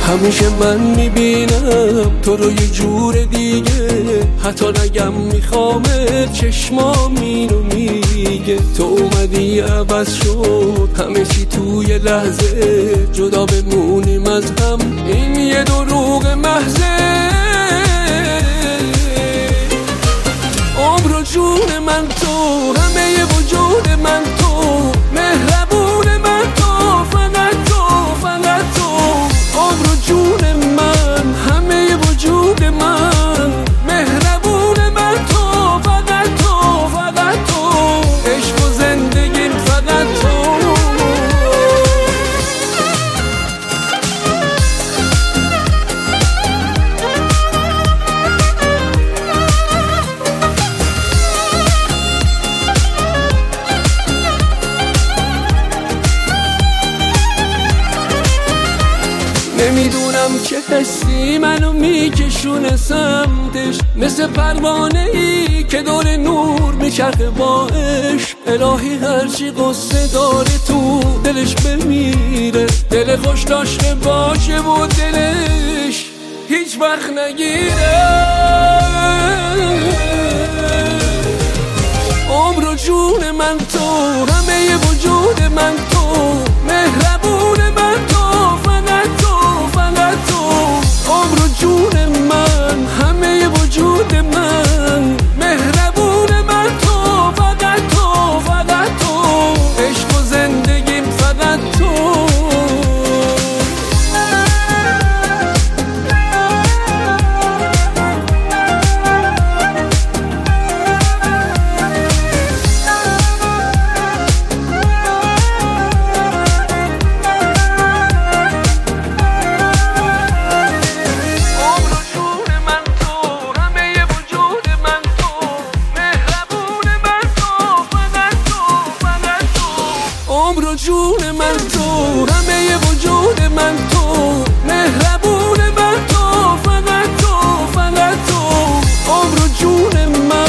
همیشه من میبینم تو رو یه جور دیگه، حتی نگم میخوامت چشمام اینو میگه. تو اومدی عوض شد همه چی توی لحظه، جدا بمونیم از هم این یه دروغ محضه. عمر و جون من تو، همه وجود من تو، مهربون من تو، فقط تو، فقط تو. عمر و جون من، همه وجود من، مهربون من تو، فقط تو، فقط تو. عشق و زندگیم فقط تو. نمیدونم چه حسی منو میکشونه سمتش، مثل پروانه ای که دور نور میچرخه با عشق. الهی هرچی قصه داره تو دلش بمیره، دل خوش داشته باشه و دلش هیچ وقت نگیره. عمر و جون من تو، همه وجود من تو، مهربون من تو، فقط تو، فقط تو. عمر و جون من، همه وجود من، مهربون من تو، فقط تو، فقط تو. عشق و زندگیم فقط تو. عمر و جون من تو، همه وجود من تو، مهربون من تو، فقط تو، فقط تو. عمر و جون من.